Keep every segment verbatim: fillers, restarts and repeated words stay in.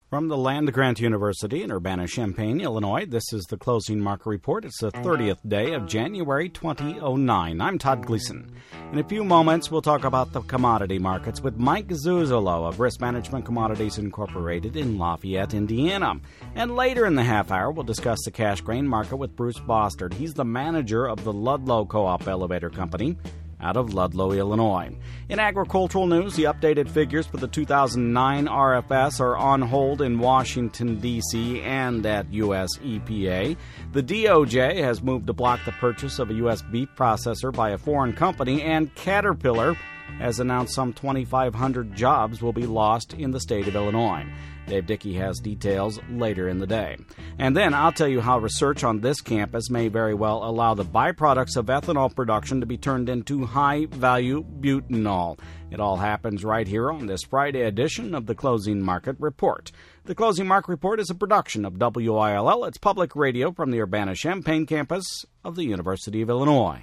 From the land-grant University in Urbana-Champaign, Illinois, this is the Closing Market Report. It's the thirtieth day of January twenty oh nine. I'm Todd Gleason. In a few moments, we'll talk about the commodity markets with Mike Zuzolo of Risk Management Commodities Incorporated in Lafayette, Indiana. And later in the half hour, we'll discuss the cash grain market with Bruce Bostard. He's the manager of the Ludlow Co-op Elevator Company out of Ludlow, Illinois. In agricultural news, the updated figures for the two thousand nine R F S are on hold in Washington, D C and at U S E P A. The D O J has moved to block the purchase of a U S beef processor by a foreign company, and Caterpillar has announced some twenty-five hundred jobs will be lost in the state of Illinois. Dave Dickey has details later in the day. And then I'll tell you how research on this campus may very well allow the byproducts of ethanol production to be turned into high-value butanol. It all happens right here on this Friday edition of the Closing Market Report. The Closing Market Report is a production of W I L L. It's public radio from the Urbana-Champaign campus of the University of Illinois.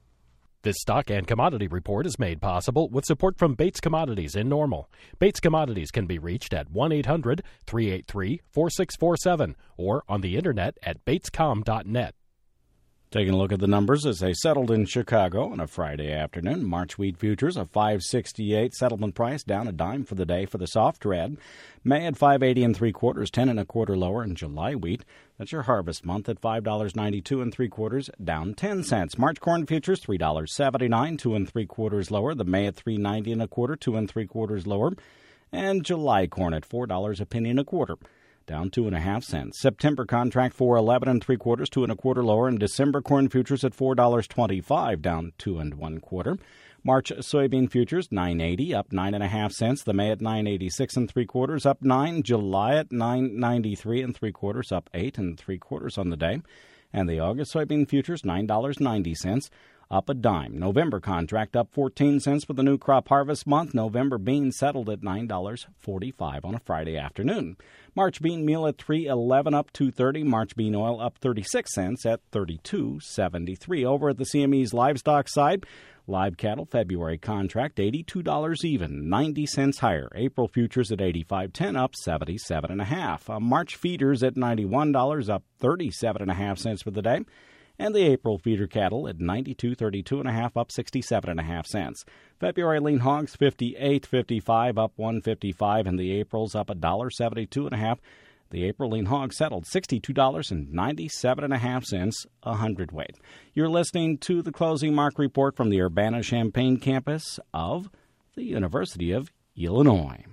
This stock and commodity report is made possible with support from Bates Commodities in Normal. Bates Commodities can be reached at one eight hundred three eight three four six four seven or on the internet at bates com dot net. Taking a look at the numbers as they settled in Chicago on a Friday afternoon. March wheat futures of five sixty-eight, settlement price down a dime for the day for the soft red. May at five eighty and three quarters, ten and a quarter lower. And July wheat, that's your harvest month at five ninety-two and three quarters, down ten cents. March corn futures three seventy-nine, two and three quarters lower. The May at three ninety and a quarter, two and three quarters lower. And July corn at four dollars a penny and a quarter, down two and a half cents. September contract four eleven and three quarters, two and a quarter lower. And December corn futures at four twenty-five, down two and one quarter. March soybean futures nine eighty, up nine and a half cents. The May at nine eighty-six and three quarters, up nine. July at nine ninety-three and three quarters, up eight and three quarters on the day. And the August soybean futures nine ninety, up a dime. November contract up fourteen cents for the new crop harvest month. November bean settled at nine forty-five on a Friday afternoon. March bean meal at three eleven, up two thirty. March bean oil up thirty-six cents at thirty-two seventy-three. Over at the C M E's livestock side, live cattle February contract eighty-two dollars even, ninety cents higher. April futures at eighty-five ten, up seventy-seven and a half. Uh, March feeders at ninety-one dollars, up thirty-seven and a half cents for the day. And the April feeder cattle at ninety-two thirty-two and a half, up sixty-seven and a half cents. February lean hogs fifty-eight fifty-five, up one fifty-five, and the April's up one seventy-two and a half. The April lean hog settled sixty-two dollars and ninety-seven and a half cents a hundredweight. You're listening to the Closing Market Report from the Urbana-Champaign campus of the University of Illinois.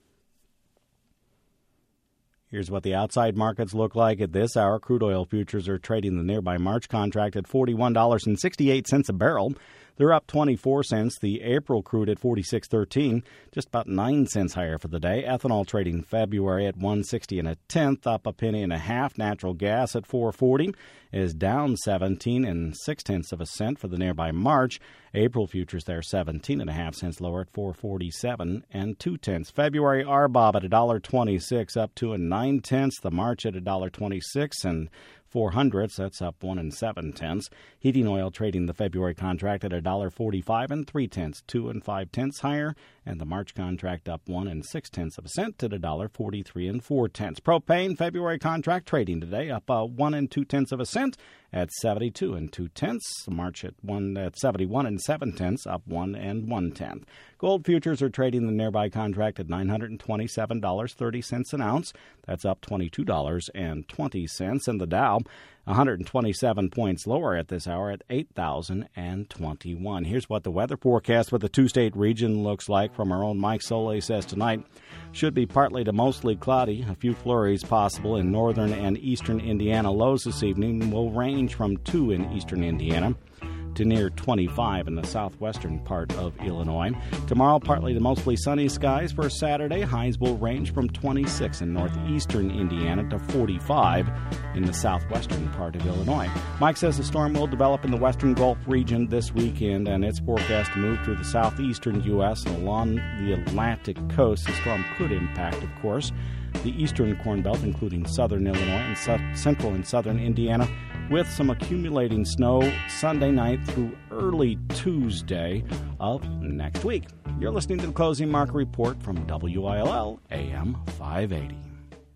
Here's what the outside markets look like at this hour. Crude oil futures are trading the nearby March contract at forty-one dollars and sixty-eight cents a barrel. They're up twenty-four cents. The April crude at forty-six thirteen, just about nine cents higher for the day. Ethanol trading February at one sixty and a tenth, up a penny and a half. Natural gas at four forty is down seventeen and six tenths of a cent for the nearby March. April futures there seventeen and a half cents lower at four forty-seven and two tenths. February R B O B at one dollar twenty-six, up two and nine tenths. The March at one dollar twenty-six and four hundredths, that's up one and seven tenths. Heating oil trading the February contract at one dollar forty-five and three tenths, two and five tenths higher, and the March contract up one and six tenths of a cent at one dollar forty-three and four tenths. Propane February contract trading today up uh, one and two tenths of a cent at seventy-two and two tenths. March at one at seventy-one and seven tenths, up one and one tenth. Gold futures are trading the nearby contract at nine hundred twenty-seven dollars and thirty cents an ounce. That's up twenty-two dollars and twenty cents. And the Dow, one hundred twenty-seven points lower at this hour at eight thousand twenty-one. Here's what the weather forecast for the two-state region looks like from our own Mike Solé says tonight. Should be partly to mostly cloudy. A few flurries possible in northern and eastern Indiana. Lows this evening will range from two in eastern Indiana to near twenty-five in the southwestern part of Illinois. Tomorrow, partly to mostly sunny skies for Saturday. Highs will range from twenty-six in northeastern Indiana to forty-five in the southwestern part of Illinois. Mike says the storm will develop in the western Gulf region this weekend, and it's forecast to move through the southeastern U S and along the Atlantic coast. The storm could impact, of course, the eastern Corn Belt, including southern Illinois and su- central and southern Indiana, with some accumulating snow Sunday night through early Tuesday of next week. You're listening to the Closing Market Report from W I L L A M five eighty.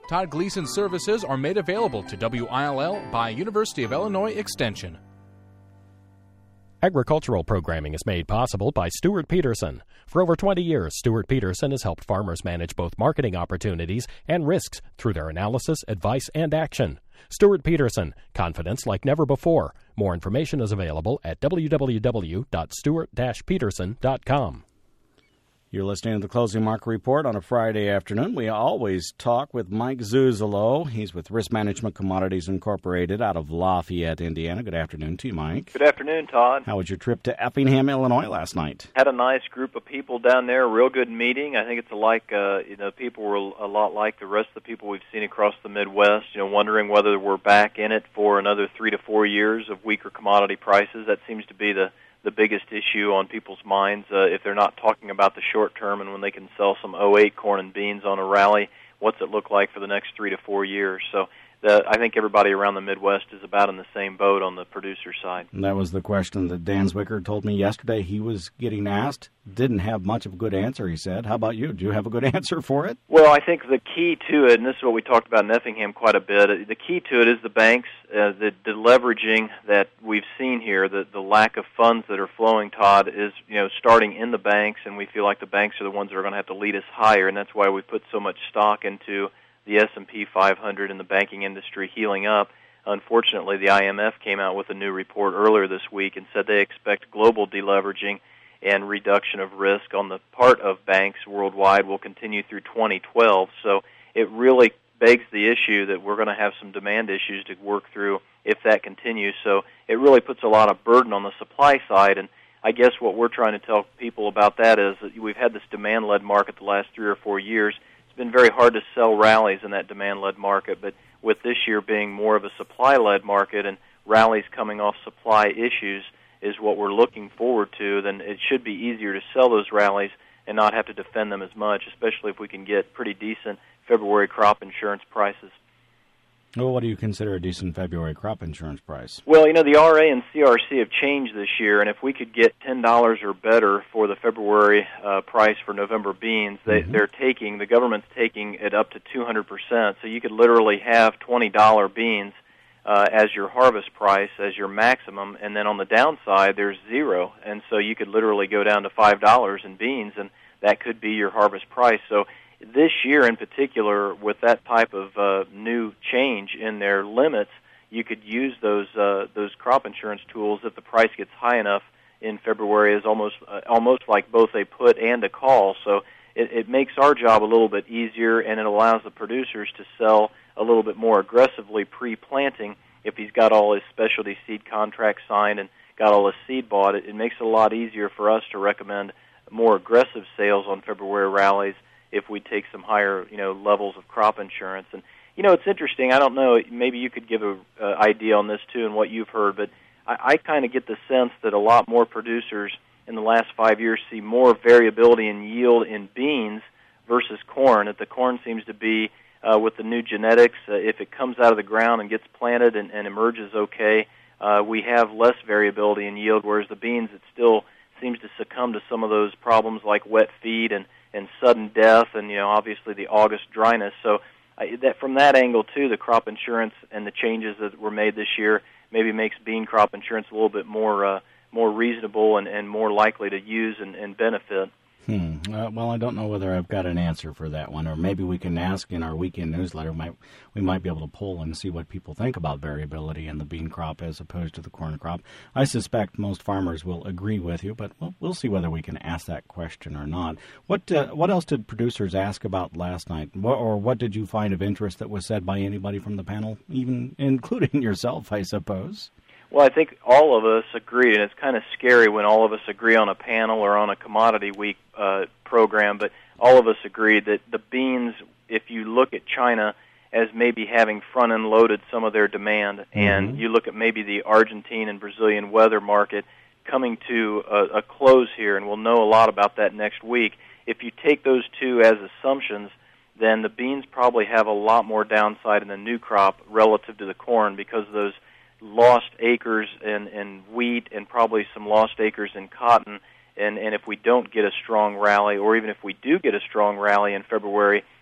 Todd Gleason services are made available to W I L L by University of Illinois Extension. Agricultural programming is made possible by Stuart Peterson. For over twenty years, Stuart Peterson has helped farmers manage both marketing opportunities and risks through their analysis, advice, and action. Stuart Peterson, confidence like never before. More information is available at w w w dot stuart dash peterson dot com. You're listening to the Closing Market Report on a Friday afternoon. We always talk with Mike Zuzolo. He's with Risk Management Commodities Incorporated out of Lafayette, Indiana. Good afternoon to you, Mike. Good afternoon, Todd. How was your trip to Effingham, Illinois last night? Had a nice group of people down there, a real good meeting. I think it's like, uh, you know, people were a lot like the rest of the people we've seen across the Midwest, you know, wondering whether we're back in it for another three to four years of weaker commodity prices. That seems to be the the biggest issue on people's minds uh, if they're not talking about the short term and when they can sell some oh eight corn and beans on a rally, what's it look like for the next three to four years? So the, I think everybody around the Midwest is about in the same boat on the producer side. And that was the question that Dan Zwicker told me yesterday he was getting asked. Didn't have much of a good answer, he said. How about you? Do you have a good answer for it? Well, I think the key to it, and this is what we talked about in Effingham quite a bit, the key to it is the banks, uh, the, the leveraging that we've seen here, the, the lack of funds that are flowing, Todd, is you know starting in the banks, and we feel like the banks are the ones that are going to have to lead us higher, and that's why we put so much stock into the S and P five hundred and the banking industry healing up. Unfortunately, the I M F came out with a new report earlier this week and said they expect global deleveraging and reduction of risk on the part of banks worldwide will continue through twenty twelve. So it really begs the issue that we're going to have some demand issues to work through if that continues. So it really puts a lot of burden on the supply side. And I guess what we're trying to tell people about that is that we've had this demand-led market the last three or four years. It's been very hard to sell rallies in that demand-led market, but with this year being more of a supply-led market and rallies coming off supply issues is what we're looking forward to, then it should be easier to sell those rallies and not have to defend them as much, especially if we can get pretty decent February crop insurance prices. Well, what do you consider a decent February crop insurance price? Well, you know, the R A and C R C have changed this year, and if we could get ten dollars or better for the February uh, price for November beans, they, mm-hmm. they're taking, the government's taking it up to two hundred percent. So you could literally have twenty dollars beans uh, as your harvest price, as your maximum, and then on the downside, there's zero. And so you could literally go down to five dollars in beans, and that could be your harvest price. So this year in particular, with that type of uh, new change in their limits, you could use those uh, those crop insurance tools if the price gets high enough in February. Is almost uh, almost like both a put and a call. So it, it makes our job a little bit easier, and it allows the producers to sell a little bit more aggressively pre-planting if he's got all his specialty seed contracts signed and got all his seed bought. It, it makes it a lot easier for us to recommend more aggressive sales on February rallies if we take some higher, you know, levels of crop insurance. And, you know, it's interesting. I don't know, maybe you could give an uh, idea on this, too, and what you've heard, but I, I kind of get the sense that a lot more producers in the last five years see more variability in yield in beans versus corn, that the corn seems to be, uh, with the new genetics, uh, if it comes out of the ground and gets planted and, and emerges okay, uh, we have less variability in yield, whereas the beans, it still seems to succumb to some of those problems like wet feed and and sudden death, and you know, obviously the August dryness. So uh, that from that angle too, the crop insurance and the changes that were made this year maybe makes bean crop insurance a little bit more uh, more reasonable and, and more likely to use and, and benefit. Hmm. Uh, well, I don't know whether I've got an answer for that one, or maybe we can ask in our weekend newsletter. We might, we might be able to poll and see what people think about variability in the bean crop as opposed to the corn crop. I suspect most farmers will agree with you, but we'll, we'll see whether we can ask that question or not. What uh, what else did producers ask about last night, what, or what did you find of interest that was said by anybody from the panel, even including yourself, I suppose? Well, I think all of us agree, and it's kind of scary when all of us agree on a panel or on a commodity week uh, program, but all of us agree that the beans, if you look at China as maybe having front-end loaded some of their demand, mm-hmm. and you look at maybe the Argentine and Brazilian weather market coming to a, a close here, and we'll know a lot about that next week. If you take those two as assumptions, then the beans probably have a lot more downside in the new crop relative to the corn because of those lost acres in, in wheat and probably some lost acres in cotton. And, and if we don't get a strong rally, or even if we do get a strong rally in February,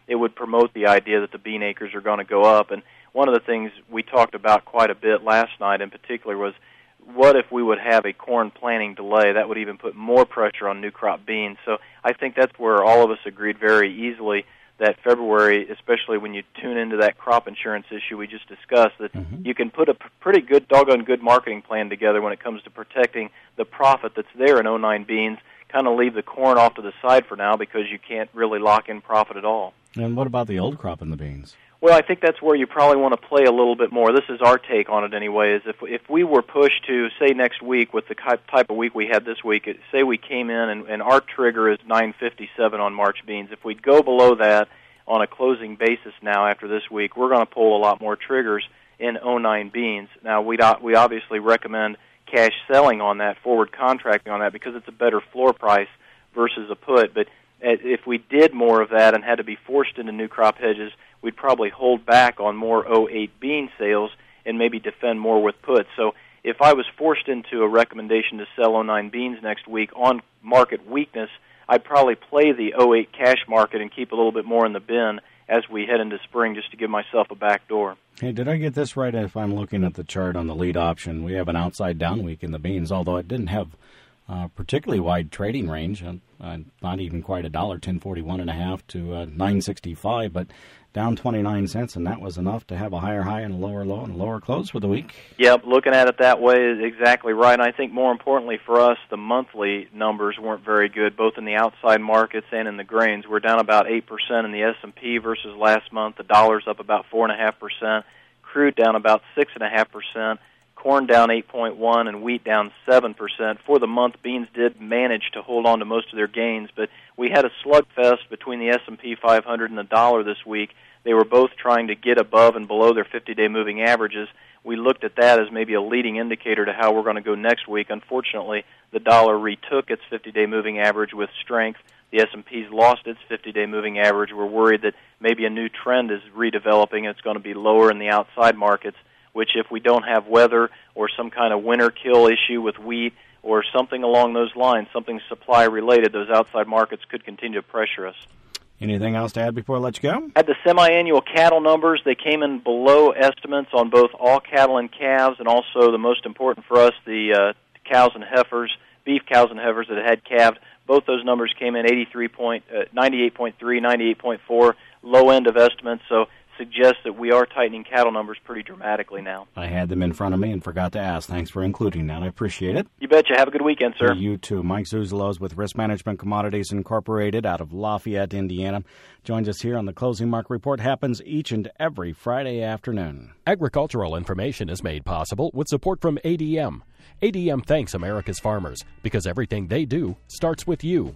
it would promote the idea that the bean acres are going to go up. And one of the things we talked about quite a bit last night in particular was, what if we would have a corn planting delay? That would even put more pressure on new crop beans. So I think that's where all of us agreed very easily that February, especially when you tune into that crop insurance issue we just discussed, that mm-hmm. you can put a p- pretty good, doggone good marketing plan together when it comes to protecting the profit that's there in oh nine beans, kind of leave the corn off to the side for now because you can't really lock in profit at all. And what about the old crop in the beans? Well, I think that's where you probably want to play a little bit more. This is our take on it anyway, is if if we were pushed to, say, next week with the type of week we had this week, say we came in and, and our trigger is nine fifty-seven on March beans. If we go below that on a closing basis now after this week, we're going to pull a lot more triggers in oh nine beans. Now, we we obviously recommend cash selling on that, forward contracting on that, because it's a better floor price versus a put. But if we did more of that and had to be forced into new crop hedges, we'd probably hold back on more oh eight bean sales and maybe defend more with puts. So if I was forced into a recommendation to sell oh nine beans next week on market weakness, I'd probably play the oh eight cash market and keep a little bit more in the bin as we head into spring, just to give myself a back door. Hey, did I get this right? If I'm looking at the chart on the lead option, we have an outside down week in the beans, although it didn't have uh, particularly wide trading range, uh, uh, not even quite a dollar, ten forty-one and a half to uh, nine sixty-five, but down twenty-nine cents, and that was enough to have a higher high and a lower low and a lower close for the week. Yep, looking at it that way is exactly right. And I think more importantly for us, the monthly numbers weren't very good, both in the outside markets and in the grains. We're down about eight percent in the S and P versus last month. The dollar's up about four point five percent. Crude down about six point five percent. Corn down eight point one and wheat down seven percent. For the month, beans did manage to hold on to most of their gains, but we had a slugfest between the S and P five hundred and the dollar this week. They were both trying to get above and below their fifty-day moving averages. We looked at that as maybe a leading indicator to how we're going to go next week. Unfortunately, the dollar retook its fifty-day moving average with strength. The S and P's lost its fifty-day moving average. We're worried that maybe a new trend is redeveloping. It's going to be lower in the outside markets, which if we don't have weather or some kind of winter kill issue with wheat or something along those lines, something supply-related, those outside markets could continue to pressure us. Anything else to add before I let you go? At the semi-annual cattle numbers, they came in below estimates on both all cattle and calves, and also the most important for us, the uh, cows and heifers, beef cows and heifers that had calved. Both those numbers came in eighty-three point, uh, ninety-eight point three, ninety-eight point four, low end of estimates, so suggests that we are tightening cattle numbers pretty dramatically now. I had them in front of me and forgot to ask. Thanks for including that. I appreciate it. You betcha. Have a good weekend, sir. You too. Mike Zuzalo's with Risk Management Commodities Incorporated out of Lafayette, Indiana. Joins us here on the Closing Market Report. Happens each and every Friday afternoon. Agricultural information is made possible with support from A D M. A D M thanks America's farmers because everything they do starts with you.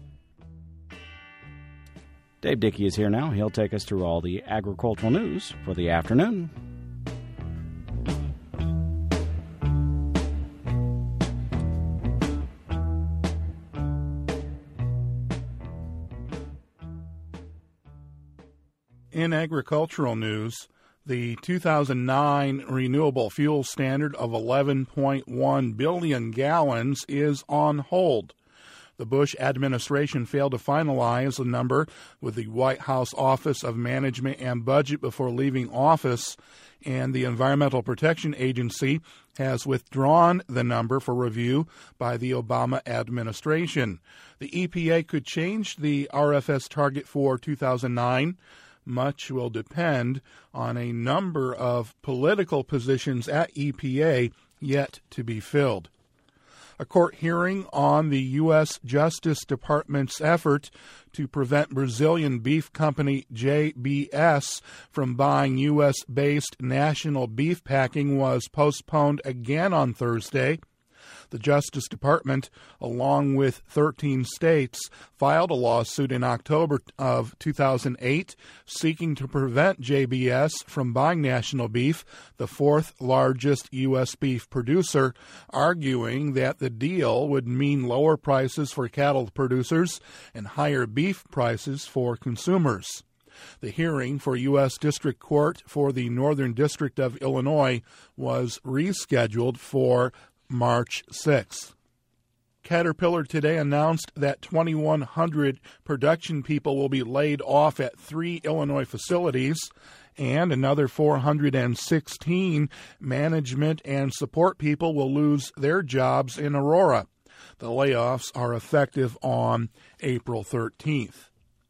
Dave Dickey is here now. He'll take us through all the agricultural news for the afternoon. In agricultural news, the two thousand nine renewable fuel standard of eleven point one billion gallons is on hold. The Bush administration failed to finalize the number with the White House Office of Management and Budget before leaving office, and the Environmental Protection Agency has withdrawn the number for review by the Obama administration. The E P A could change the R F S target for two thousand nine. Much will depend on a number of political positions at E P A yet to be filled. A court hearing on the U S Justice Department's effort to prevent Brazilian beef company J B S from buying U S-based National Beef Packing was postponed again on Thursday. The Justice Department, along with thirteen states, filed a lawsuit in October of two thousand eight seeking to prevent J B S from buying National Beef, the fourth largest U S beef producer, arguing that the deal would mean lower prices for cattle producers and higher beef prices for consumers. The hearing for U S District Court for the Northern District of Illinois was rescheduled for March sixth. Caterpillar today announced that twenty-one hundred production people will be laid off at three Illinois facilities, and another four hundred sixteen management and support people will lose their jobs in Aurora. The layoffs are effective on April thirteenth.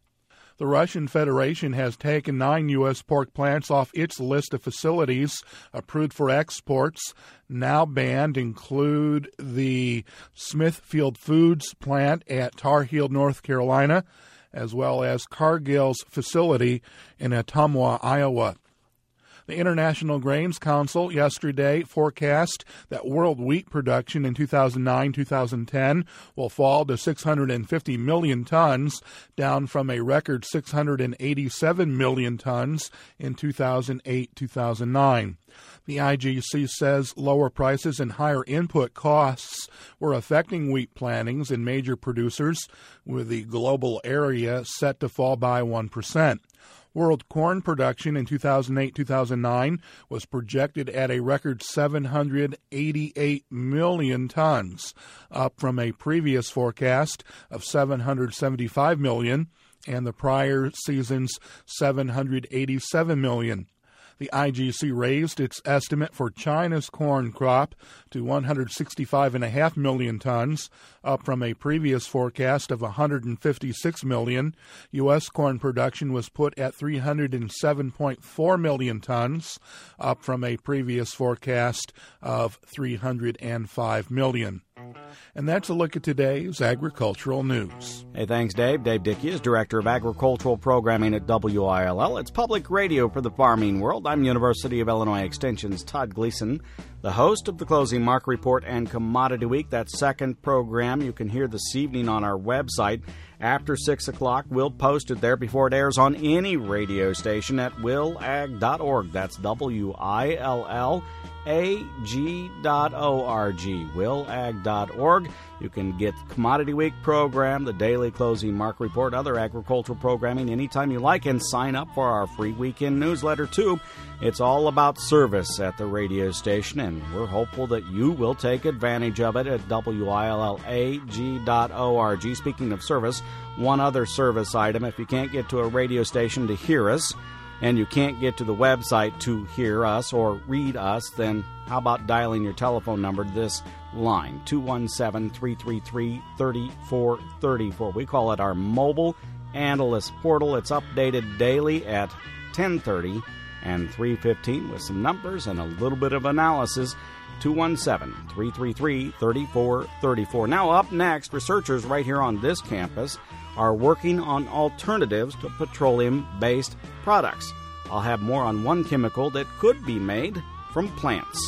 The Russian Federation has taken nine U S pork plants off its list of facilities approved for exports. Now banned include the Smithfield Foods plant at Tar Heel, North Carolina, as well as Cargill's facility in Ottumwa, Iowa. The International Grains Council yesterday forecast that world wheat production in two thousand nine to two thousand ten will fall to six hundred fifty million tons, down from a record six hundred eighty-seven million tons in two thousand eight to two thousand nine. The I G C says lower prices and higher input costs were affecting wheat plantings in major producers, with the global area set to fall by one percent. World corn production in two thousand eight to two thousand nine was projected at a record seven hundred eighty-eight million tons, up from a previous forecast of seven hundred seventy-five million and the prior season's seven hundred eighty-seven million. The I G C raised its estimate for China's corn crop to one hundred sixty-five point five million tons, up from a previous forecast of one hundred fifty-six million. U S corn production was put at three hundred seven point four million tons, up from a previous forecast of three hundred five million. And that's a look at today's agricultural news. Hey, thanks, Dave. Dave Dickey is Director of Agricultural Programming at W I L L. It's public radio for the farming world. I'm University of Illinois Extension's Todd Gleason, the host of the Closing Market Report and Commodity Week. That second program you can hear this evening on our website. After six o'clock, we'll post it there before it airs on any radio station at will ag dot org. That's W I L L A G dot O R G, will ag dot org. You can get Commodity Week program, the daily Closing Market Report, other agricultural programming anytime you like, and sign up for our free weekend newsletter, too. It's all about service at the radio station, and we're hopeful that you will take advantage of it at W I L L A G dot O R G. Speaking of service, one other service item: if you can't get to a radio station to hear us, and you can't get to the website to hear us or read us, then how about dialing your telephone number to this line, two one seven, three three three, three four three four. We call it our mobile analyst portal. It's updated daily at ten thirty and three fifteen with some numbers and a little bit of analysis. two one seven, three three three, three four three four. Now up next, researchers right here on this campus are working on alternatives to petroleum-based products. I'll have more on one chemical that could be made from plants.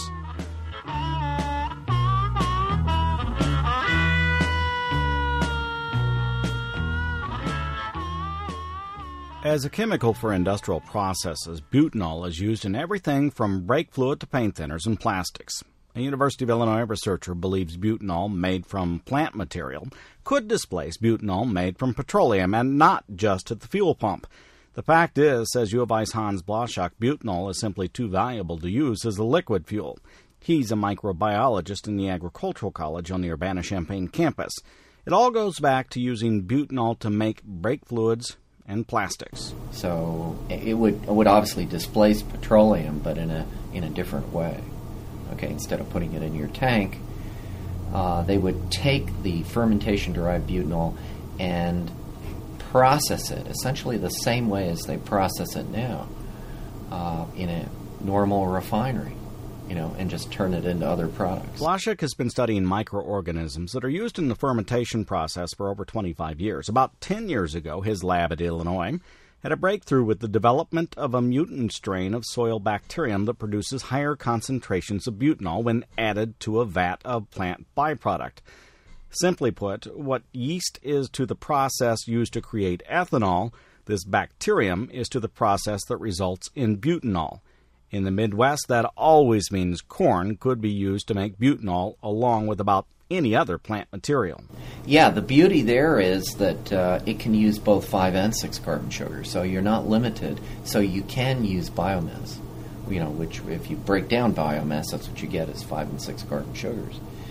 As a chemical for industrial processes, butanol is used in everything from brake fluid to paint thinners and plastics. A University of Illinois researcher believes butanol made from plant material could displace butanol made from petroleum, and not just at the fuel pump. The fact is, says U of I's Hans Blashak, butanol is simply too valuable to use as a liquid fuel. He's a microbiologist in the Agricultural College on the Urbana-Champaign campus. It all goes back to using butanol to make brake fluids and plastics. So it would it would obviously displace petroleum, but in a in a different way. Okay, instead of putting it in your tank, uh, they would take the fermentation-derived butanol and process it essentially the same way as they process it now uh, in a normal refinery, you know, and just turn it into other products. Blashak has been studying microorganisms that are used in the fermentation process for over twenty-five years. About ten years ago, his lab at Illinois had a breakthrough with the development of a mutant strain of soil bacterium that produces higher concentrations of butanol when added to a vat of plant byproduct. Simply put, what yeast is to the process used to create ethanol, this bacterium is to the process that results in butanol. In the Midwest, that always means corn could be used to make butanol along with about any other plant material. Yeah, the beauty there is that uh, it can use both five and six carbon sugars, so you're not limited. So you can use biomass, you know, which if you break down biomass, that's what you get is five and six carbon sugars.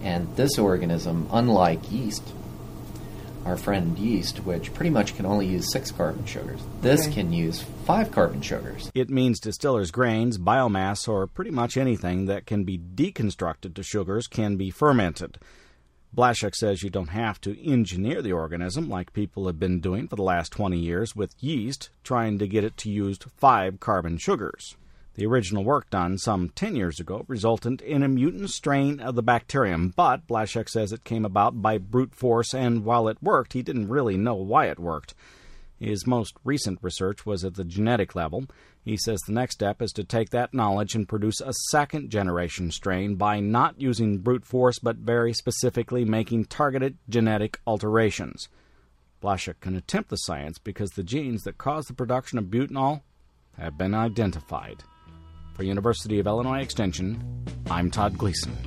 And this organism, unlike yeast, our friend yeast, which pretty much can only use six carbon sugars, this Okay. can use five carbon sugars. It means distillers' grains, biomass, or pretty much anything that can be deconstructed to sugars can be fermented. Blaszczuk says you don't have to engineer the organism like people have been doing for the last twenty years with yeast, trying to get it to use five carbon sugars. The original work done some ten years ago resulted in a mutant strain of the bacterium, but Blaszczuk says it came about by brute force, and while it worked, he didn't really know why it worked. His most recent research was at the genetic level. He says the next step is to take that knowledge and produce a second-generation strain by not using brute force, but very specifically making targeted genetic alterations. Blaszczuk can attempt the science because the genes that cause the production of butanol have been identified. For University of Illinois Extension, I'm Todd Gleason.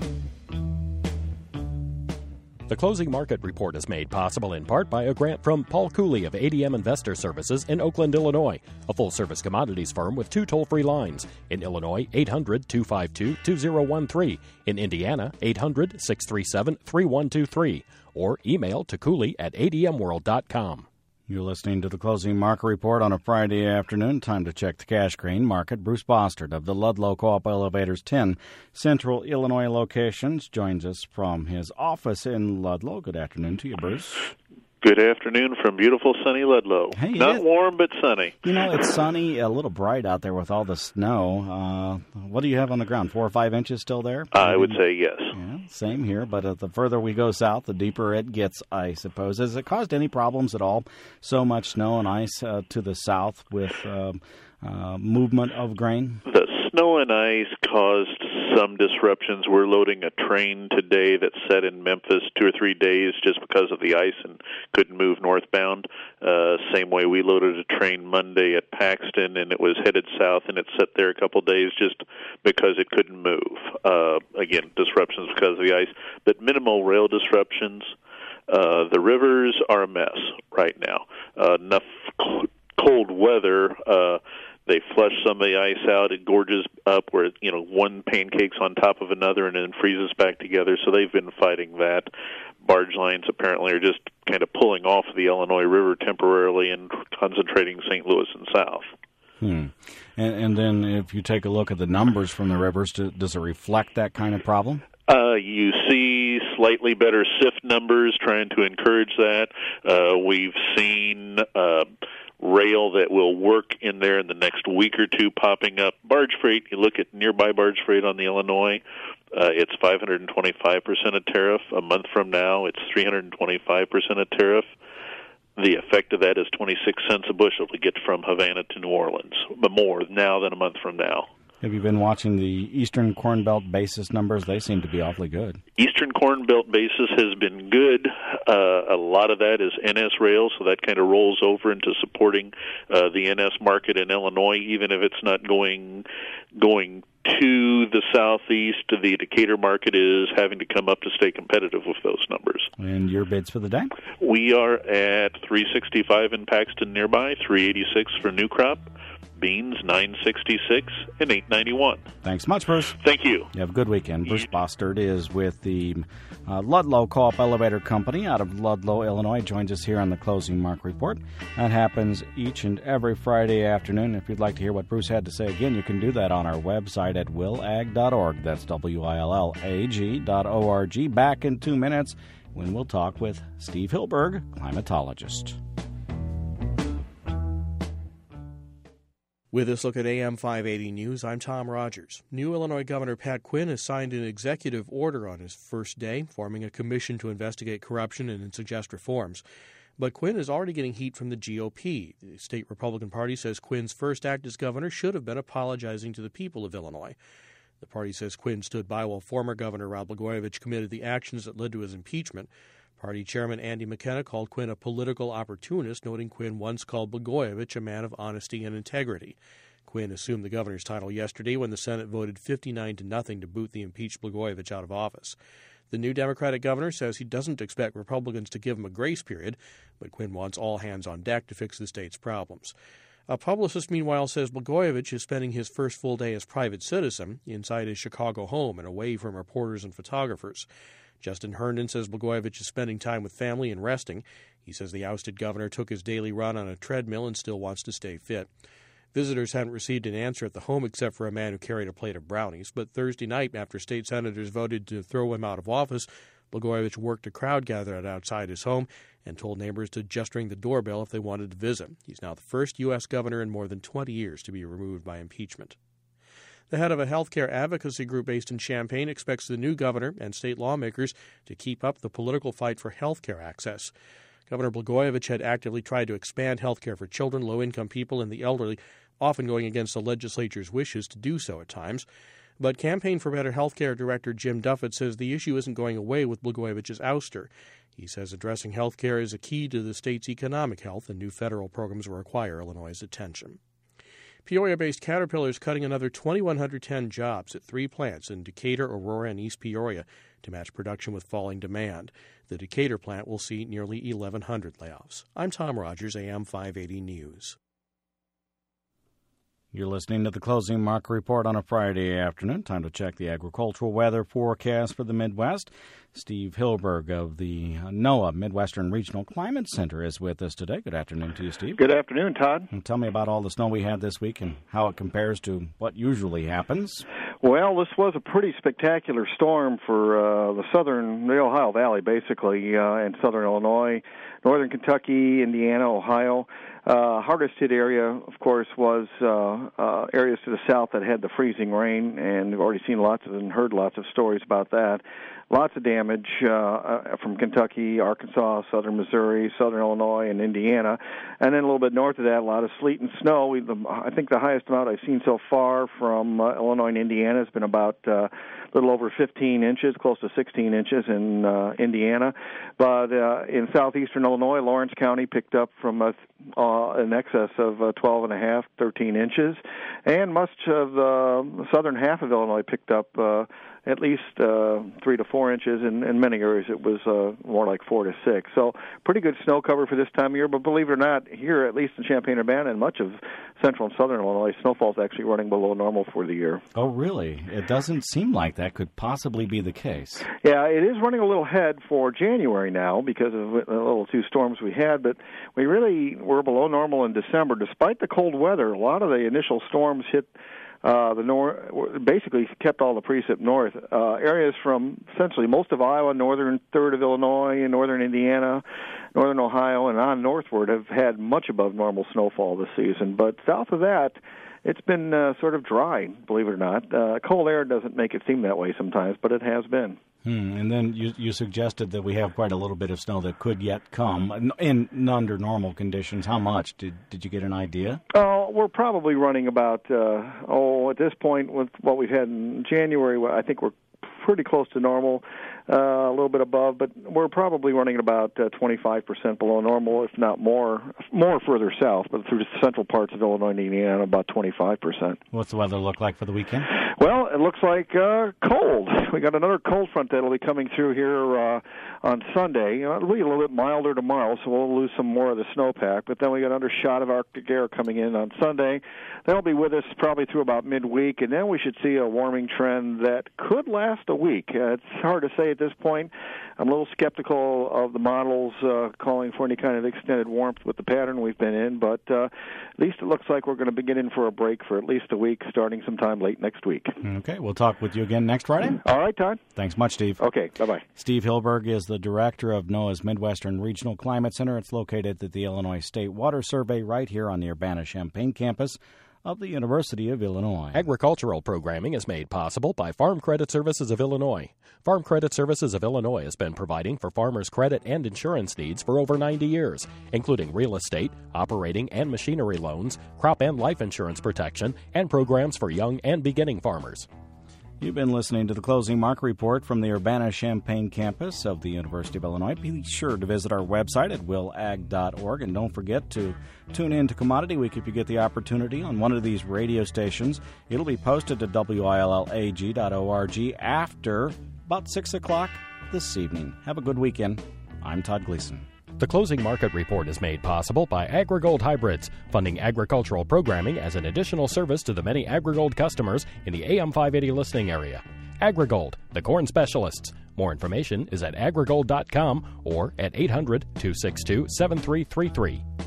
The Closing Market Report is made possible in part by a grant from Paul Cooley of A D M Investor Services in Oakland, Illinois, a full-service commodities firm with two toll-free lines. In Illinois, eight hundred, two five two, two zero one three. In Indiana, eight hundred, six three seven, three one two three. Or email to Cooley at a d m world dot com. You're listening to the Closing Market Report on a Friday afternoon. Time to check the cash grain market. Bruce Bostard of the Ludlow Co-op Elevator's ten Central Illinois locations joins us from his office in Ludlow. Good afternoon to you, Bruce. Good afternoon from beautiful sunny Ludlow. Hey, Not it, warm, but sunny. You know, it's sunny, a little bright out there with all the snow. Uh, what do you have on the ground? Four or five inches still there? I would say yes. Yeah, same here, but uh, the further we go south, the deeper it gets, I suppose. Has it caused any problems at all? So much snow and ice uh, to the south with uh, uh, movement of grain? The snow and ice caused some disruptions. We're loading a train today that sat in Memphis two or three days just because of the ice and couldn't move northbound. Uh, same way we loaded a train Monday at Paxton, and it was headed south, and it sat there a couple days just because it couldn't move. Uh, again, disruptions because of the ice, but minimal rail disruptions. Uh, the rivers are a mess right now. Uh, enough cold weather. Uh, They flush some of the ice out. It gorges up where, you know, one pancake's on top of another and then freezes back together. So they've been fighting that. Barge lines apparently are just kind of pulling off the Illinois River temporarily and concentrating Saint Louis and south. Hmm. And, and then if you take a look at the numbers from the rivers, do, does it reflect that kind of problem? Uh, you see slightly better S I F numbers trying to encourage that. Uh, we've seen uh, rail that will work in there in the next week or two popping up. Barge freight, you look at nearby barge freight on the Illinois, uh, it's five hundred twenty-five percent a tariff. A month from now, it's three hundred twenty-five percent a tariff. The effect of that is twenty-six cents a bushel to get from Havana to New Orleans, but more now than a month from now. Have you been watching the Eastern Corn Belt basis numbers? They seem to be awfully good. Eastern Corn Belt basis has been good. Uh, a lot of that is N S rail, so that kind of rolls over into supporting uh, the N S market in Illinois, even if it's not going going to the southeast. The Decatur market is having to come up to stay competitive with those numbers. And your bids for the day? We are at three sixty-five in Paxton nearby, three eighty-six for New Crop. Beans, nine sixty-six and eight ninety-one. Thanks much, Bruce. Thank you. You have a good weekend. Bruce Bostard is with the uh, Ludlow Co-op Elevator Company out of Ludlow, Illinois. Joins us here on the Closing Market Report. That happens each and every Friday afternoon. If you'd like to hear what Bruce had to say again, you can do that on our website at will ag dot org. That's W I L L A G dot O R G. Back in two minutes when we'll talk with Steve Hilberg, climatologist. With this look at A M five eighty News, I'm Tom Rogers. New Illinois Governor Pat Quinn has signed an executive order on his first day, forming a commission to investigate corruption and suggest reforms. But Quinn is already getting heat from the G O P. The state Republican Party says Quinn's first act as governor should have been apologizing to the people of Illinois. The party says Quinn stood by while former Governor Rod Blagojevich committed the actions that led to his impeachment. Party Chairman Andy McKenna called Quinn a political opportunist, noting Quinn once called Blagojevich a man of honesty and integrity. Quinn assumed the governor's title yesterday when the Senate voted fifty-nine to nothing to boot the impeached Blagojevich out of office. The new Democratic governor says he doesn't expect Republicans to give him a grace period, but Quinn wants all hands on deck to fix the state's problems. A publicist, meanwhile, says Blagojevich is spending his first full day as private citizen inside his Chicago home and away from reporters and photographers. Justin Herndon says Blagojevich is spending time with family and resting. He says the ousted governor took his daily run on a treadmill and still wants to stay fit. Visitors hadn't received an answer at the home except for a man who carried a plate of brownies. But Thursday night, after state senators voted to throw him out of office, Blagojevich worked a crowd gathered outside his home and told neighbors to just ring the doorbell if they wanted to visit. He's now the first U S governor in more than twenty years to be removed by impeachment. The head of a healthcare advocacy group based in Champaign expects the new governor and state lawmakers to keep up the political fight for healthcare access. Governor Blagojevich had actively tried to expand health care for children, low-income people, and the elderly, often going against the legislature's wishes to do so at times. But Campaign for Better Health Care Director Jim Duffett says the issue isn't going away with Blagojevich's ouster. He says addressing health care is a key to the state's economic health, and new federal programs will require Illinois' attention. Peoria-based Caterpillar is cutting another two thousand one hundred ten jobs at three plants in Decatur, Aurora, and East Peoria to match production with falling demand. The Decatur plant will see nearly eleven hundred layoffs. I'm Tom Rogers, A M five eighty News. You're listening to the Closing Market Report on a Friday afternoon. Time to check the agricultural weather forecast for the Midwest. Steve Hilberg of the NOAA Midwestern Regional Climate Center is with us today. Good afternoon to you, Steve. Good afternoon, Todd. And tell me about all the snow we had this week and how it compares to what usually happens. Well, this was a pretty spectacular storm for uh, the southern, the Ohio Valley, basically, uh, and southern Illinois, northern Kentucky, Indiana, Ohio. Uh, hardest hit area, of course, was uh, uh, areas to the south that had the freezing rain, and we've already seen lots of and heard lots of stories about that. Lots of damage uh, from Kentucky, Arkansas, southern Missouri, southern Illinois, and Indiana. And then a little bit north of that, a lot of sleet and snow. We, the, I think the highest amount I've seen so far from uh, Illinois and Indiana has been about uh, a little over fifteen inches, close to sixteen inches in uh, Indiana. But uh, in southeastern Illinois, Lawrence County picked up from a, uh, in excess of uh, twelve and a half, thirteen inches. And much of the southern half of Illinois picked up uh, at least uh, three to four inches. In, in many areas, it was uh, more like four to six. So pretty good snow cover for this time of year. But believe it or not, here, at least in Champaign-Urbana and much of central and southern Illinois, snowfall is actually running below normal for the year. Oh, really? It doesn't seem like that could possibly be the case. Yeah, it is running a little ahead for January now because of the little two storms we had. But we really were below normal in December. Despite the cold weather, a lot of the initial storms hit Uh, the north basically kept all the precip north. Uh, areas from essentially most of Iowa, northern third of Illinois, and northern Indiana, northern Ohio, and on northward have had much above normal snowfall this season. But south of that, it's been uh, sort of dry, believe it or not. Uh, cold air doesn't make it seem that way sometimes, but it has been. Hmm. And then you, you suggested that we have quite a little bit of snow that could yet come in, in under normal conditions. How much? Did did you get an idea? Oh, we're probably running about, uh, oh, at this point with what we've had in January, I think we're pretty close to normal, uh, a little bit above, but we're probably running at about uh, twenty-five percent below normal, if not more, more further south, but through the central parts of Illinois and Indiana, about twenty-five percent. What's the weather look like for the weekend? Well, it looks like uh, cold. We got another cold front that'll be coming through here uh, on Sunday. You know, it'll be a little bit milder tomorrow, so we'll lose some more of the snowpack. But then we got another shot of Arctic air coming in on Sunday. That'll be with us probably through about midweek, and then we should see a warming trend that could last a week. Uh, it's hard to say at this point. I'm a little skeptical of the models uh, calling for any kind of extended warmth with the pattern we've been in, but uh, at least it looks like we're going to be getting in for a break for at least a week, starting sometime late next week. Okay, we'll talk with you again next Friday. All right, Todd. Thanks much, Steve. Okay, bye-bye. Steve Hilberg is the director of NOAA's Midwestern Regional Climate Center. It's located at the Illinois State Water Survey right here on the Urbana-Champaign campus of the University of Illinois. Agricultural programming is made possible by Farm Credit Services of Illinois. Farm Credit Services of Illinois has been providing for farmers' credit and insurance needs for over ninety years, including real estate, operating and machinery loans, crop and life insurance protection, and programs for young and beginning farmers. You've been listening to the Closing Market Report from the Urbana-Champaign campus of the University of Illinois. Be sure to visit our website at will ag dot org, and don't forget to tune in to Commodity Week if you get the opportunity on one of these radio stations. It'll be posted to W I L L A G dot org after about six o'clock this evening. Have a good weekend. I'm Todd Gleason. The Closing Market Report is made possible by AgriGold Hybrids, funding agricultural programming as an additional service to the many AgriGold customers in the A M five eighty listening area. AgriGold, the corn specialists. More information is at agrigold dot com or at eight hundred, two six two, seven three three three.